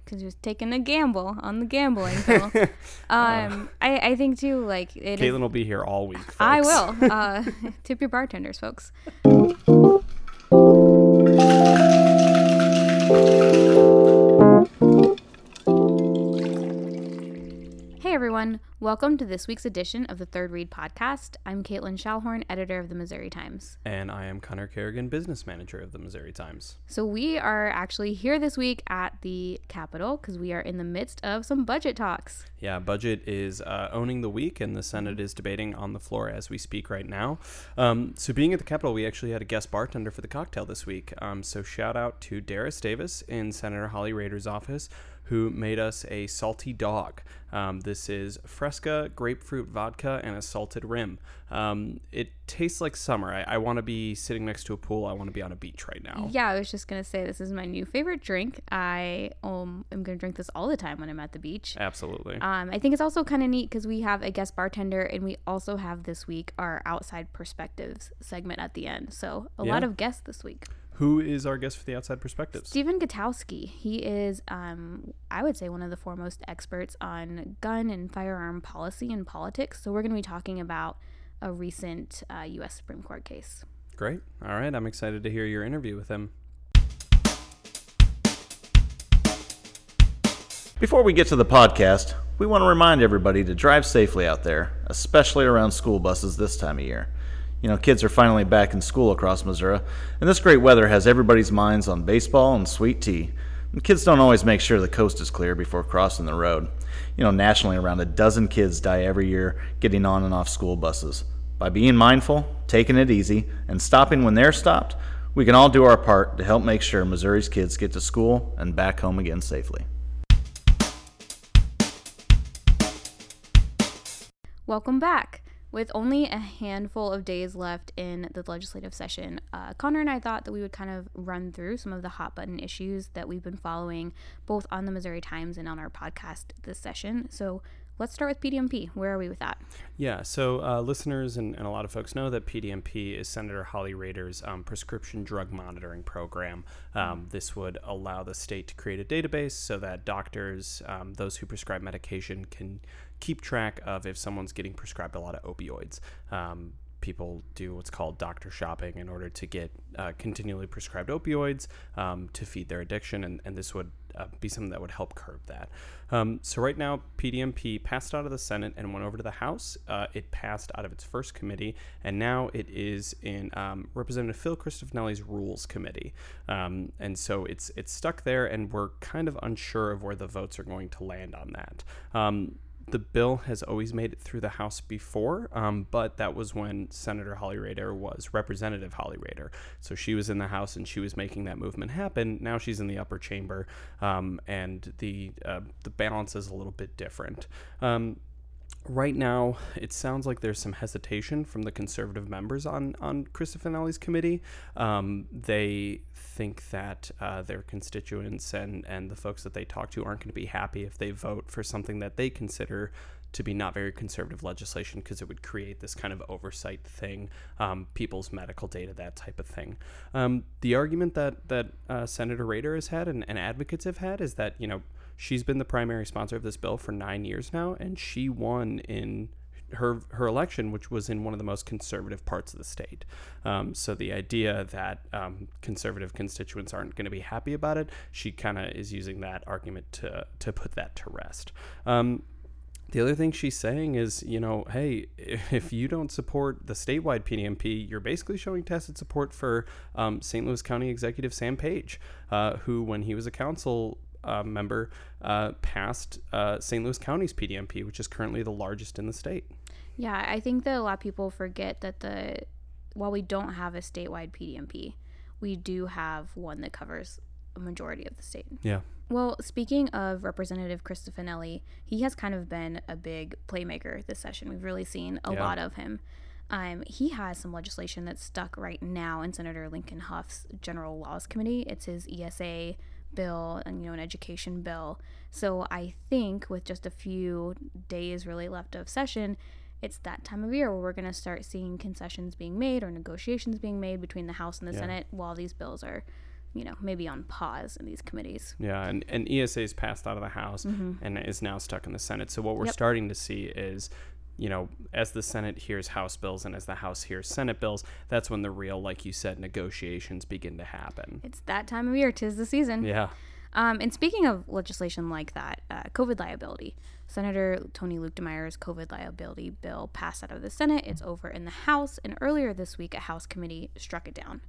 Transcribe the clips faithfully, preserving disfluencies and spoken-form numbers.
because he was taking a gamble on the gambling bill. um, uh, I, I think, too, like... It Caitlin is, will be here all week, folks. I will. Uh, tip your bartenders, folks. Hey, everyone. Welcome to this week's edition of the Third Read podcast. I'm Caitlin Schallhorn, editor of the Missouri Times. And I am Connor Kerrigan, business manager of the Missouri Times. So we are actually here this week at the Capitol because we are in the midst of some budget talks. Yeah, budget is uh, owning the week, and the Senate is debating on the floor as we speak right now. Um, so being at the Capitol, we actually had a guest bartender for the cocktail this week. Um, so shout out to Darius Davis in Senator Holly Rader's office, who made us a salty dog. Um, this is Fresca, grapefruit vodka, and a salted rim. Um, it tastes like summer. I, I want to be sitting next to a pool. I want to be on a beach right now. Yeah, I was just going to say this is my new favorite drink. I um, am going to drink this all the time when I'm at the beach. Absolutely. Um, I think it's also kind of neat because we have a guest bartender, and we also have this week our Outside Perspectives segment at the end. So a yeah. lot of guests this week. Who is our guest for the Outside Perspectives? Stephen Gutowski. He is, um, I would say, one of the foremost experts on gun and firearm policy and politics. So we're going to be talking about a recent uh, U S Supreme Court case. Great. All right. I'm excited to hear your interview with him. Before we get to the podcast, we want to remind everybody to drive safely out there, especially around school buses this time of year. You know, kids are finally back in school across Missouri, and this great weather has everybody's minds on baseball and sweet tea. And kids don't always make sure the coast is clear before crossing the road. You know, nationally, around a dozen kids die every year getting on and off school buses. By being mindful, taking it easy, and stopping when they're stopped, we can all do our part to help make sure Missouri's kids get to school and back home again safely. Welcome back. With only a handful of days left in the legislative session, uh, Connor and I thought that we would kind of run through some of the hot button issues that we've been following both on the Missouri Times and on our podcast this session. So let's start with P D M P. Where are we with that? Yeah, so uh, listeners and, and a lot of folks know that P D M P is Senator Holly Rader's um, prescription drug monitoring program. Um, this would allow the state to create a database so that doctors, um, those who prescribe medication, can keep track of if someone's getting prescribed a lot of opioids. Um, people do what's called doctor shopping in order to get uh, continually prescribed opioids um, to feed their addiction, and, and this would uh, be something that would help curb that. Um, so right now, P D M P passed out of the Senate and went over to the House. Uh, it passed out of its first committee, and now it is in um, Representative Phil Cristofanilli's Rules Committee. Um, and so it's it's stuck there, and we're kind of unsure of where the votes are going to land on that. Um, The bill has always made it through the House before, um, but that was when Senator Holly Rader was Representative Holly Rader. So she was in the House and she was making that movement happen. Now she's in the upper chamber, um, and the uh, the balance is a little bit different. Um, Right now, it sounds like there's some hesitation from the conservative members on, on Cristofanilli's committee. Um, they think that uh, their constituents and, and the folks that they talk to aren't going to be happy if they vote for something that they consider to be not very conservative legislation, because it would create this kind of oversight thing, um, people's medical data, that type of thing. Um, the argument that, that uh, Senator Rader has had and, and advocates have had is that, you know, she's been the primary sponsor of this bill for nine years now, and she won in her her election, which was in one of the most conservative parts of the state. Um, so the idea that um, conservative constituents aren't going to be happy about it, she kind of is using that argument to to put that to rest. Um, The other thing she's saying is, you know, hey, if you don't support the statewide P D M P, you're basically showing tacit support for um, Saint Louis County Executive Sam Page, uh, who, when he was a council uh, member, uh, passed uh, Saint Louis County's P D M P, which is currently the largest in the state. Yeah, I think that a lot of people forget that the while we don't have a statewide P D M P, we do have one that covers a majority of the state. Yeah. Well, speaking of Representative Cristofanilli, he has kind of been a big playmaker this session. We've really seen a yeah. lot of him. Um, he has some legislation that's stuck right now in Senator Lincoln Huff's General Laws Committee. It's his E S A bill and, you know, an education bill. So I think with just a few days really left of session, it's that time of year where we're going to start seeing concessions being made or negotiations being made between the House and the yeah. Senate while these bills are you know, maybe on pause in these committees. Yeah, and, and E S A's passed out of the House mm-hmm. and is now stuck in the Senate. So what we're yep. starting to see is, you know, as the Senate hears House bills and as the House hears Senate bills, that's when the real, like you said, negotiations begin to happen. It's that time of year. 'Tis the season. Yeah. Um, and speaking of legislation like that, uh, COVID liability, Senator Tony Luke DeMeyer's COVID liability bill passed out of the Senate. It's over in the House. And earlier this week, a House committee struck it down.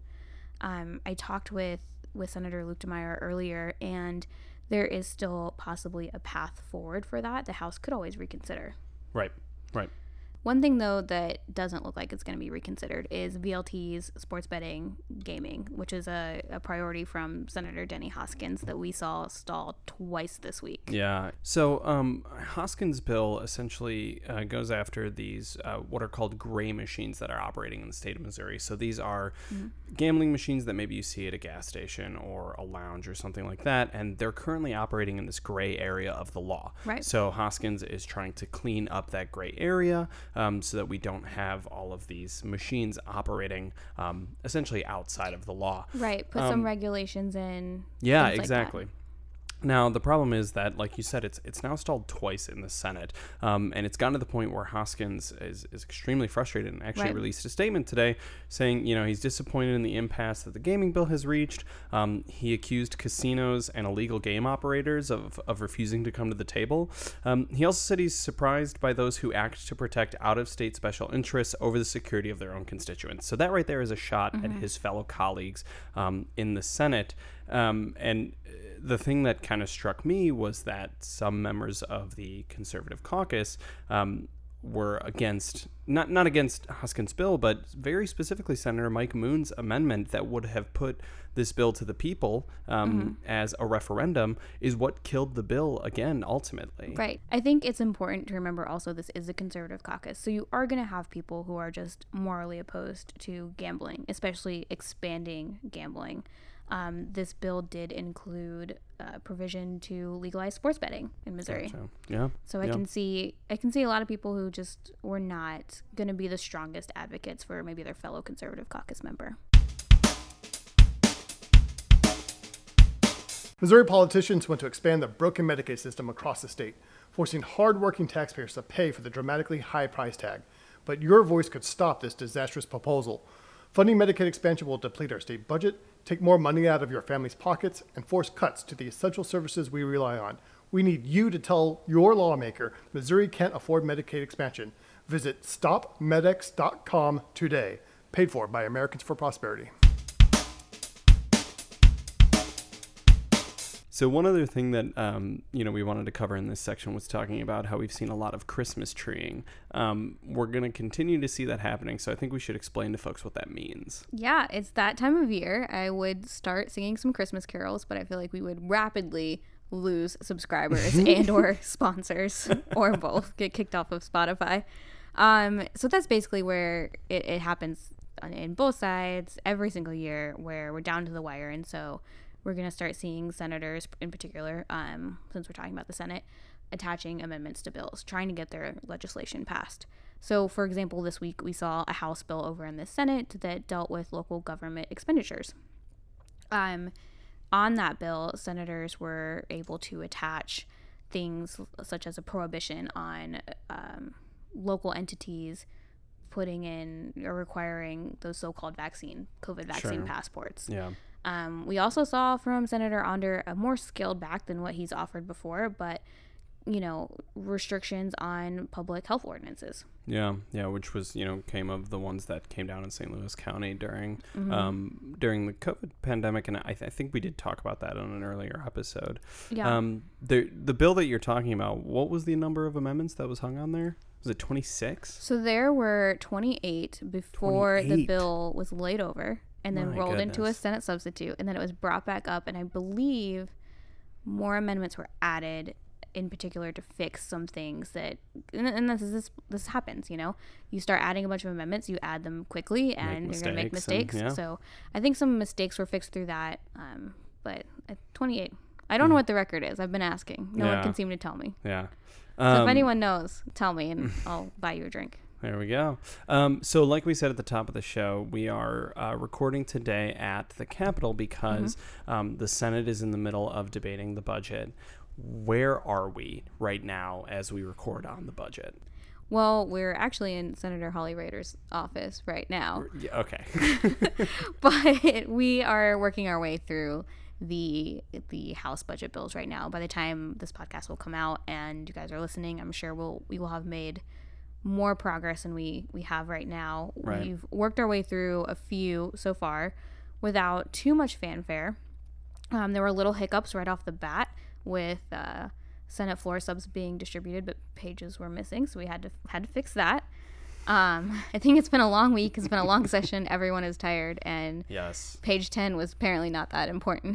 Um, I talked with, with Senator Luke DeMeyer earlier, and there is still possibly a path forward for that. The House could always reconsider. Right, right. One thing, though, that doesn't look like it's going to be reconsidered is V L T's sports betting gaming, which is a, a priority from Senator Denny Hoskins that we saw stall twice this week. Yeah. So um, Hoskins' bill essentially uh, goes after these uh, what are called gray machines that are operating in the state of Missouri. So these are mm-hmm. gambling machines that maybe you see at a gas station or a lounge or something like that, and they're currently operating in this gray area of the law. Right. So Hoskins is trying to clean up that gray area. Um, so that we don't have all of these machines operating um, essentially outside of the law. Right. Put um, some regulations in. Yeah, exactly. Like now, the problem is that, like you said, it's it's now stalled twice in the Senate. Um, and it's gotten to the point where Hoskins is, is extremely frustrated and actually right. released a statement today saying, you know, he's disappointed in the impasse that the gaming bill has reached. Um, he accused casinos and illegal game operators of, of refusing to come to the table. Um, he also said he's surprised by those who act to protect out-of-state special interests over the security of their own constituents. So that right there is a shot mm-hmm. at his fellow colleagues um, in the Senate. Um, and the thing that kind of struck me was that some members of the conservative caucus um, were against, not not against Hoskins' bill, but very specifically Senator Mike Moon's amendment that would have put this bill to the people um, mm-hmm. as a referendum is what killed the bill again, ultimately. Right. I think it's important to remember also this is a conservative caucus. So you are going to have people who are just morally opposed to gambling, especially expanding gambling. Um, this bill did include uh, provision to legalize sports betting in Missouri. Gotcha. Yeah. So I yeah. can see I can see a lot of people who just were not going to be the strongest advocates for maybe their fellow conservative caucus member. Missouri politicians want to expand the broken Medicaid system across the state, forcing hard-working taxpayers to pay for the dramatically high price tag. But your voice could stop this disastrous proposal. Funding Medicaid expansion will deplete our state budget, take more money out of your family's pockets, and force cuts to the essential services we rely on. We need you to tell your lawmaker Missouri can't afford Medicaid expansion. Visit stop medex dot com today. Paid for by Americans for Prosperity. So one other thing that um, you know we wanted to cover in this section was talking about how we've seen a lot of Christmas treeing. Um, we're going to continue to see that happening, so I think we should explain to folks what that means. Yeah, it's that time of year. I would start singing some Christmas carols, but I feel like we would rapidly lose subscribers and or sponsors or both, get kicked off of Spotify. Um, so that's basically where it, it happens on, in both sides every single year, where we're down to the wire, and so we're going to start seeing senators in particular, um, since we're talking about the Senate, attaching amendments to bills, trying to get their legislation passed. So, for example, this week we saw a House bill over in the Senate that dealt with local government expenditures. Um, on that bill, senators were able to attach things such as a prohibition on um, local entities putting in or requiring those so-called vaccine, COVID vaccine sure. passports. Yeah. Um, we also saw from Senator Onder a more scaled back than what he's offered before, but, you know, restrictions on public health ordinances. Yeah, yeah, which was, you know, came of the ones that came down in Saint Louis County during Mm-hmm. um, during the COVID pandemic, and I, th- I think we did talk about that on an earlier episode. Yeah. Um, the the bill that you're talking about, what was the number of amendments that was hung on there? Was it twenty-six? So there were twenty-eight before the twenty-eight bill was laid over and then My rolled goodness. into a Senate substitute, and then it was brought back up, and I believe more amendments were added in particular to fix some things that, and, and this is this this happens, you know, you start adding a bunch of amendments, you add them quickly, and Make you're gonna make mistakes mistakes. and- yeah. So I think some mistakes were fixed through that, um, but at twenty-eight, I don't know what the record is. I've been asking. No Yeah. one can seem to tell me. Yeah. So Um, if anyone knows, tell me, and I'll buy you a drink. There we go. Um, so like we said at the top of the show, we are uh, recording today at the Capitol because mm-hmm. um, the Senate is in the middle of debating the budget. Where are we right now as we record on the budget? Well, we're actually in Senator Holly Rader's office right now. Yeah, okay. But we are working our way through the the House budget bills right now. By the time this podcast will come out and you guys are listening, I'm sure we'll we will have made more progress than we we have right now. Right. We've worked our way through a few so far without too much fanfare. Um, there were little hiccups right off the bat with uh, Senate floor subs being distributed, but pages were missing, so we had to had to fix that. Um, I think it's been a long week. It's been a long session. Everyone is tired, and yes, page ten was apparently not that important.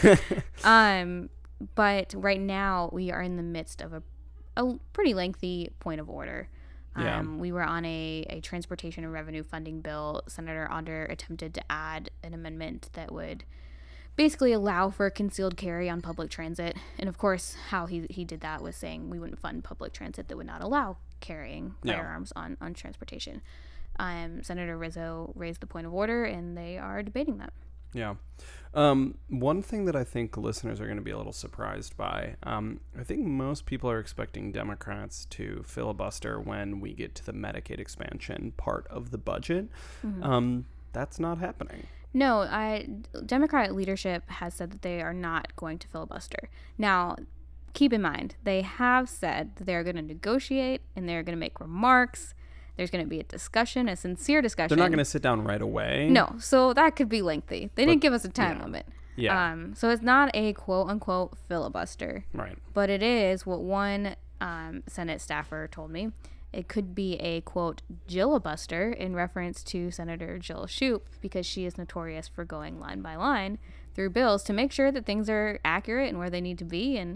um, but right now we are in the midst of a a pretty lengthy point of order. Yeah. Um, we were on a, a transportation and revenue funding bill. Senator Onder attempted to add an amendment that would basically allow for concealed carry on public transit. And of course, how he, he did that was saying we wouldn't fund public transit that would not allow carrying Yeah. firearms on, on transportation. Um, Senator Rizzo raised the point of order, and they are debating that. Yeah. Um, one thing that I think listeners are going to be a little surprised by, um, I think most people are expecting Democrats to filibuster when we get to the Medicaid expansion part of the budget. Mm-hmm. Um, that's not happening. No, I, Democratic leadership has said that they are not going to filibuster. Now, keep in mind, they have said that they're going to negotiate and they're going to make remarks. There's going to be a discussion, a sincere discussion. They're not going to sit down right away. No, so that could be lengthy. They But, didn't give us a time yeah. limit. Yeah. Um, so it's not a quote-unquote filibuster. Right. But it is what one um, Senate staffer told me. It could be a, quote, Jillibuster in reference to Senator Jill Shoup, because she is notorious for going line by line through bills to make sure that things are accurate and where they need to be. And,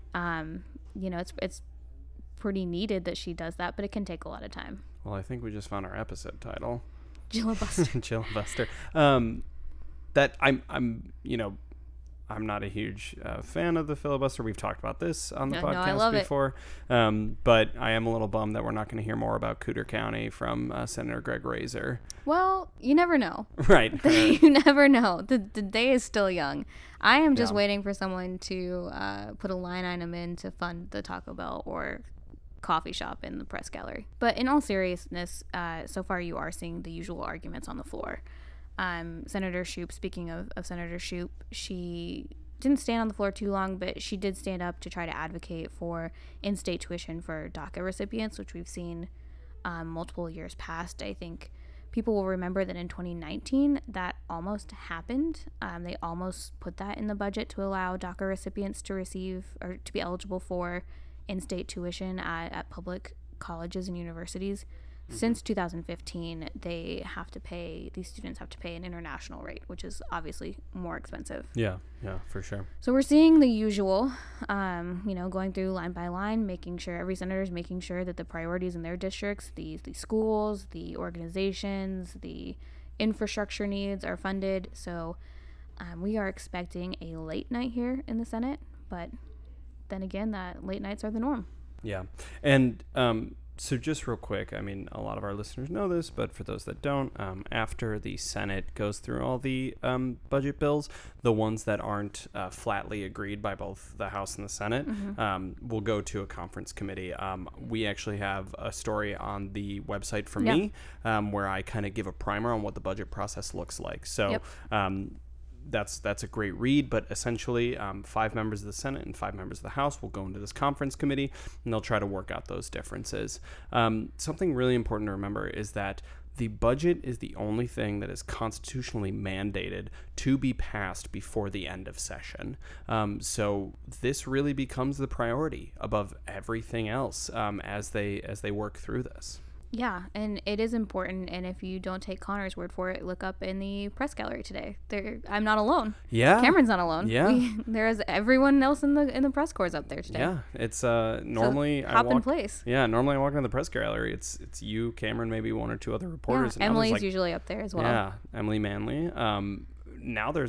um, you know, it's it's pretty needed that she does that, but it can take a lot of time. Well, I think we just found our episode title. Jillibuster. Jillibuster. Um, that I'm, I'm, you know, I'm not a huge uh, fan of the filibuster. We've talked about this on the No, no, I podcast love it. before. Um, but I am a little bummed that we're not going to hear more about Cooter County from uh, Senator Greg Razor. Well, you never know. Right. right. You never know. The, the day is still young. I am just Yeah. waiting for someone to uh, put a line item in to fund the Taco Bell or coffee shop in the press gallery. But in all seriousness, uh, so far you are seeing the usual arguments on the floor. Um, Senator Shoup, speaking of, of Senator Shoup, she didn't stand on the floor too long, but she did stand up to try to advocate for in-state tuition for DACA recipients, which we've seen um, multiple years past. I think people will remember that in twenty nineteen, that almost happened. Um, they almost put that in the budget to allow DACA recipients to receive or to be eligible for in-state tuition at, at public colleges and universities. Mm-hmm. Since two thousand fifteen, they have to pay, these students have to pay an international rate, which is obviously more expensive. Yeah, yeah, for sure. So we're seeing the usual, um, you know, going through line by line, making sure every senator is making sure that the priorities in their districts, the, the schools, the organizations, the infrastructure needs are funded. So um, we are expecting a late night here in the Senate, but then again, that late nights are the norm. Yeah. And um, so just real quick, I mean, a lot of our listeners know this, but for those that don't, um, after the Senate goes through all the um, budget bills, the ones that aren't uh, flatly agreed by both the House and the Senate Mm-hmm. um, will go to a conference committee. Um, we actually have a story on the website for Yeah. me um, where I kind of give a primer on what the budget process looks like. So Yep. um, that's that's a great read, but essentially um, five members of the Senate and five members of the House will go into this conference committee and they'll try to work out those differences. Um, something really important to remember is that the budget is the only thing that is constitutionally mandated to be passed before the end of session. Um, so this really becomes the priority above everything else um, as they as they work through this. Yeah, and it is important. And if you don't take Connor's word for it, look up in the press gallery today. There, I'm not alone. Yeah, Cameron's not alone. Yeah. We, there is everyone else in the in the press corps up there today. Yeah, it's uh normally So I hop in walk, place. Yeah, normally I walk into the press gallery. It's it's you, Cameron, maybe one or two other reporters. Yeah, and now there's, Emily's like, usually up there as well. Yeah, Emily Manley. Um, now there's like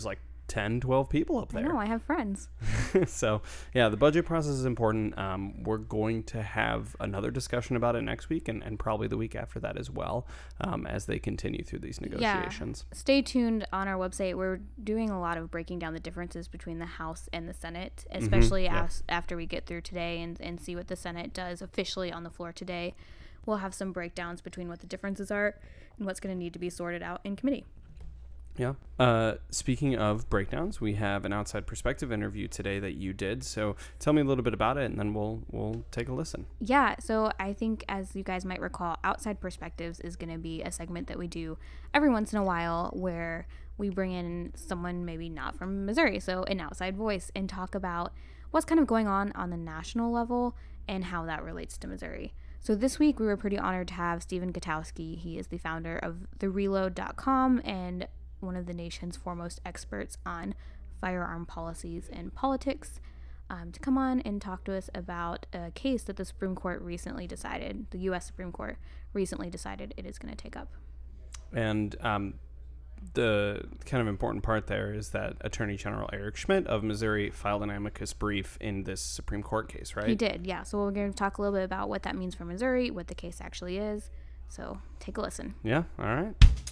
ten, twelve people up I there. know, I have friends. So, yeah, the budget process is important. Um, we're going to have another discussion about it next week and, and probably the week after that as well, um, as they continue through these negotiations. Yeah. Stay tuned on our website. We're doing a lot of breaking down the differences between the House and the Senate, especially Mm-hmm. as, after we get through today and, and see what the Senate does officially on the floor today. We'll have some breakdowns between what the differences are and what's going to need to be sorted out in committee. Yeah. Uh, speaking of breakdowns, we have an outside perspective interview today that you did. So tell me a little bit about it, and then we'll we'll take a listen. Yeah, so I think, as you guys might recall, Outside Perspectives is going to be a segment that we do every once in a while where we bring in someone maybe not from Missouri, so an outside voice, and talk about what's kind of going on on the national level and how that relates to Missouri. So this week we were pretty honored to have Stephen Gutowski. He is the founder of the reload dot com and one of the nation's foremost experts on firearm policies and politics, um, to come on and talk to us about a case that the Supreme Court recently decided, the U S Supreme Court recently decided it is going to take up. And um, the kind of important part there is that Attorney General Eric Schmidt of Missouri filed an amicus brief in this Supreme Court case, right? He did, yeah. So we're going to talk a little bit about what that means for Missouri, what the case actually is. So take a listen. Yeah, all right.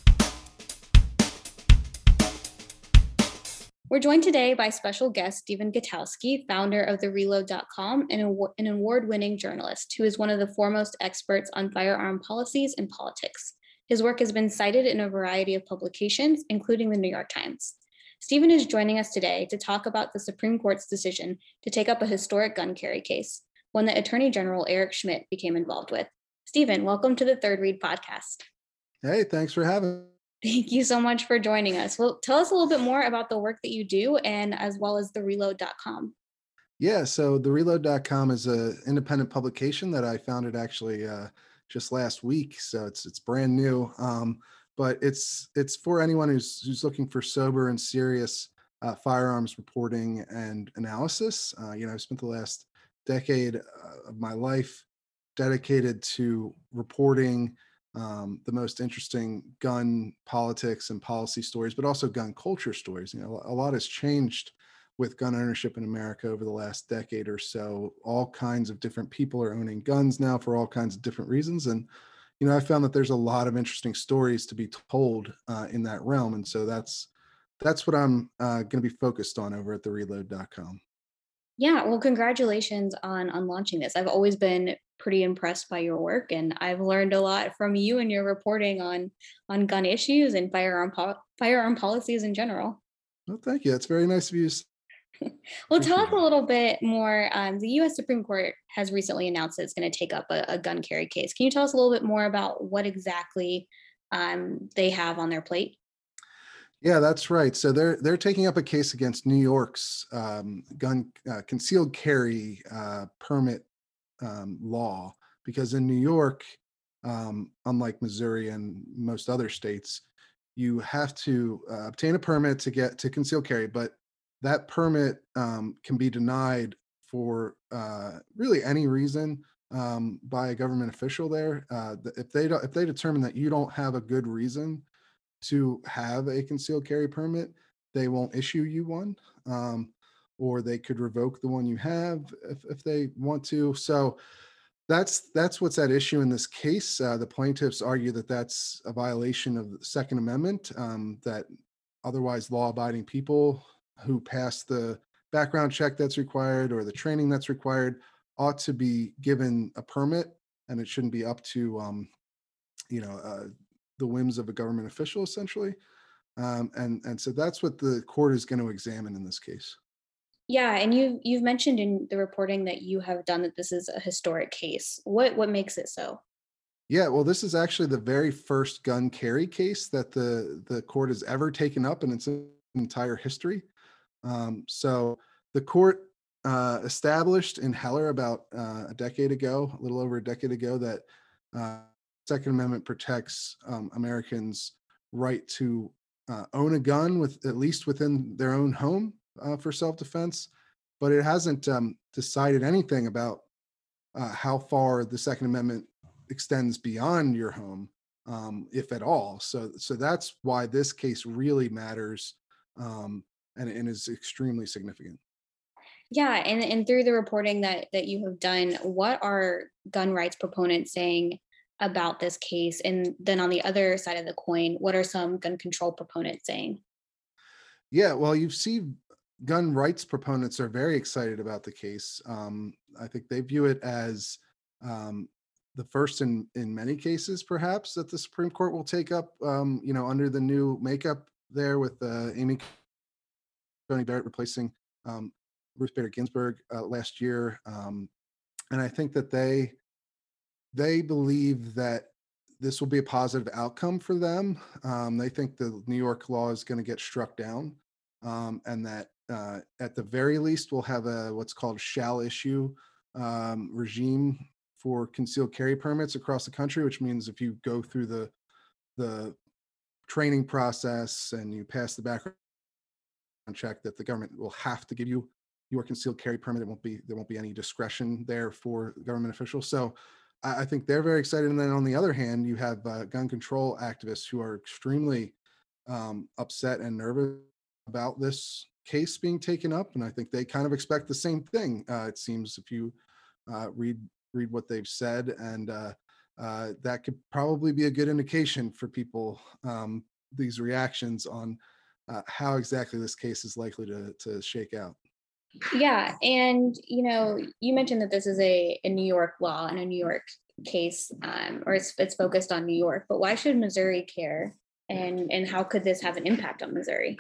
We're joined today by special guest Stephen Gutowski, founder of the reload dot com and an award-winning journalist who is one of the foremost experts on firearm policies and politics. His work has been cited in a variety of publications, including the New York Times. Stephen is joining us today to talk about the Supreme Court's decision to take up a historic gun carry case, one that Attorney General Eric Schmidt became involved with. Stephen, welcome to the Third Read podcast. Hey, thanks for having me. Thank you so much for joining us. Well, tell us a little bit more about the work that you do, and as well as the reload dot com. Yeah, so the reload dot com is an independent publication that I founded actually uh, just last week. So it's it's brand new, um, but it's it's for anyone who's who's looking for sober and serious uh, firearms reporting and analysis. Uh, you know, I've spent the last decade uh, of my life dedicated to reporting Um, the most interesting gun politics and policy stories, but also gun culture stories. You know, a lot has changed with gun ownership in America over the last decade or so. All kinds of different people are owning guns now for all kinds of different reasons. And, you know, I found that there's a lot of interesting stories to be told uh, in that realm. And so that's that's what I'm uh, going to be focused on over at the reload dot com. Yeah, well, congratulations on on launching this. I've always been pretty impressed by your work, and I've learned a lot from you and your reporting on on gun issues and firearm po- firearm policies in general. Well, thank you. That's very nice of you. Well, tell us a little bit more. Um, the U S Supreme Court has recently announced that it's going to take up a, a gun carry case. Can you tell us a little bit more about what exactly um, they have on their plate? Yeah, that's right. So they're they're taking up a case against New York's um, gun uh, concealed carry uh, permit um, law, because in New York, um, unlike Missouri and most other states, you have to uh, obtain a permit to get to conceal carry, but that permit um, can be denied for uh, really any reason um, by a government official there. Uh, if they don't, if they determine that you don't have a good reason to have a concealed carry permit, they won't issue you one, um, or they could revoke the one you have if, if they want to. So that's that's what's at issue in this case. Uh, the plaintiffs argue that that's a violation of the Second Amendment, um, that otherwise law-abiding people who pass the background check that's required or the training that's required ought to be given a permit, and it shouldn't be up to um, you know uh, the whims of a government official, essentially. Um, and, and so that's what the court is going to examine in this case. Yeah, and you you've mentioned in the reporting that you have done that this is a historic case. What what makes it so? Yeah, well, this is actually the very first gun carry case that the, the court has ever taken up in its entire history. Um, so the court uh, established in Heller about uh, a decade ago, a little over a decade ago, that uh, Second Amendment protects um, Americans' right to uh, own a gun, with at least within their own home uh, for self-defense, but it hasn't um, decided anything about uh, how far the Second Amendment extends beyond your home, um, if at all. So, so that's why this case really matters, um, and, and is extremely significant. Yeah, and, and through the reporting that, that you have done, what are gun rights proponents saying about this case? And then on the other side of the coin, what are some gun control proponents saying? Yeah, well, you see, gun rights proponents are very excited about the case. Um, I think they view it as um, the first in in many cases, perhaps, that the Supreme Court will take up. Um, you know, under the new makeup there with uh, Amy Coney Barrett replacing um, Ruth Bader Ginsburg uh, last year, um, and I think that they they believe that this will be a positive outcome for them. Um, they think the New York law is going to get struck down, um, and that uh, at the very least we'll have a what's called shall issue um, regime for concealed carry permits across the country, which means if you go through the the training process and you pass the background check, that the government will have to give you your concealed carry permit. It won't be there won't be any discretion there for government officials. So I, I think they're very excited. And then on the other hand, you have uh, gun control activists who are extremely um, upset and nervous about this case being taken up. And I think they kind of expect the same thing. Uh, it seems if you uh, read read what they've said, and uh, uh, that could probably be a good indication for people. Um, these reactions on uh, how exactly this case is likely to to shake out. Yeah, and you know, you mentioned that this is a, a New York law and a New York case, um, or it's it's focused on New York. But why should Missouri care, and and how could this have an impact on Missouri?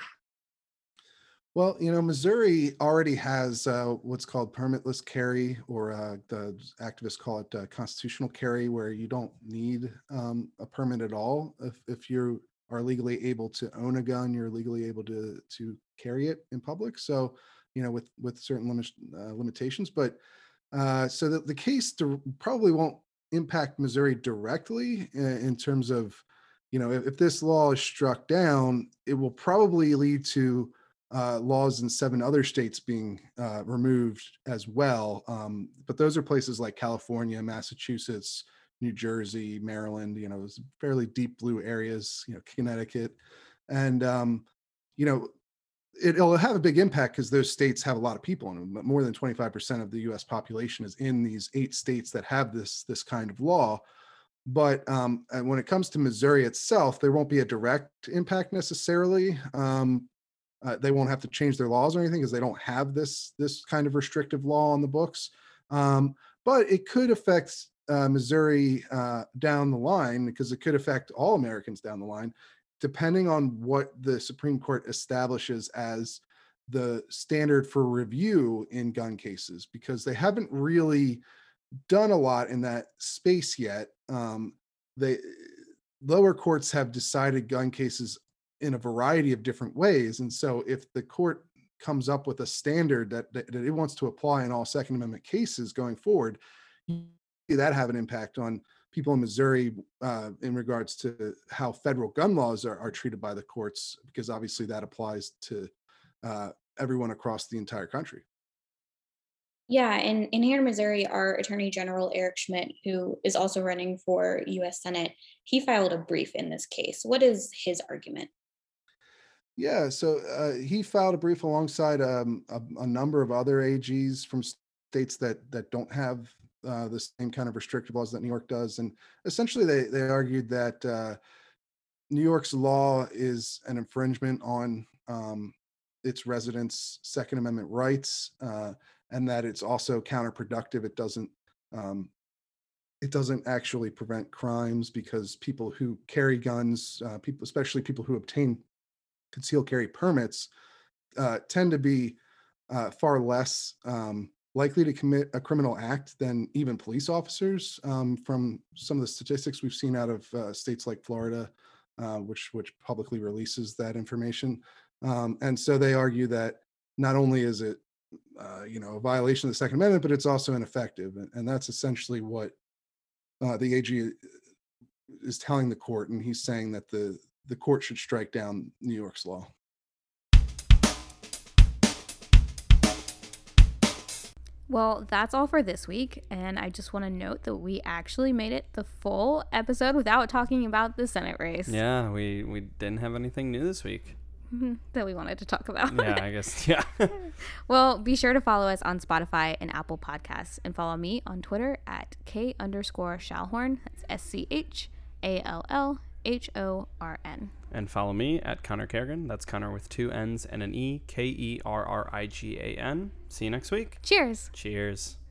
Well, you know, Missouri already has uh, what's called permitless carry, or uh, the activists call it uh, constitutional carry, where you don't need um, a permit at all. If, if you are legally able to own a gun, you're legally able to to carry it in public. So, you know, with with certain limit, uh, limitations. But uh, so that the case dir- probably won't impact Missouri directly in, in terms of, you know, if, if this law is struck down, it will probably lead to uh, laws in seven other states being uh, removed as well. Um, but those are places like California, Massachusetts, New Jersey, Maryland, you know, fairly deep blue areas, you know, Connecticut. And, um, you know, it, it'll have a big impact because those states have a lot of people in them. But more than twenty-five percent of the U S population is in these eight states that have this, this kind of law. But um, and when it comes to Missouri itself, there won't be a direct impact necessarily. Um, uh, they won't have to change their laws or anything because they don't have this this kind of restrictive law on the books. Um, but it could affect uh, Missouri uh, down the line, because it could affect all Americans down the line, depending on what the Supreme Court establishes as the standard for review in gun cases, because they haven't really done a lot in that space yet. Um, they lower courts have decided gun cases in a variety of different ways. And so if the court comes up with a standard that, that, that it wants to apply in all Second Amendment cases going forward, that have an impact on people in Missouri uh, in regards to how federal gun laws are, are treated by the courts, because obviously that applies to uh, everyone across the entire country. Yeah, and, and here in Missouri, our Attorney General Eric Schmidt, who is also running for U S Senate, he filed a brief in this case. What is his argument? Yeah, so uh, he filed a brief alongside um, a, a number of other A Gs from states that that don't have uh, the same kind of restrictive laws that New York does, and essentially they they argued that uh, New York's law is an infringement on um, its residents' Second Amendment rights, uh, and that it's also counterproductive. It doesn't um, it doesn't actually prevent crimes, because people who carry guns, uh, people especially people who obtain concealed carry permits, uh, tend to be uh, far less um, likely to commit a criminal act than even police officers. Um, from some of the statistics we've seen out of uh, states like Florida, uh, which which publicly releases that information, um, and so they argue that not only is it uh, you know a violation of the Second Amendment, but it's also ineffective, and, and that's essentially what uh, the A G is telling the court, and he's saying that the the court should strike down New York's law. Well, that's all for this week, and I just want to note that we actually made it the full episode without talking about the Senate race. Yeah, we, we didn't have anything new this week. that we wanted to talk about. Yeah, I guess. Yeah. Well, be sure to follow us on Spotify and Apple Podcasts, and follow me on Twitter at K underscore Schallhorn. That's S C H A L L H O R N. And follow me at Connor Kerrigan. That's Connor with two N's and an E, K E R R I G A N. See you next week. Cheers. Cheers.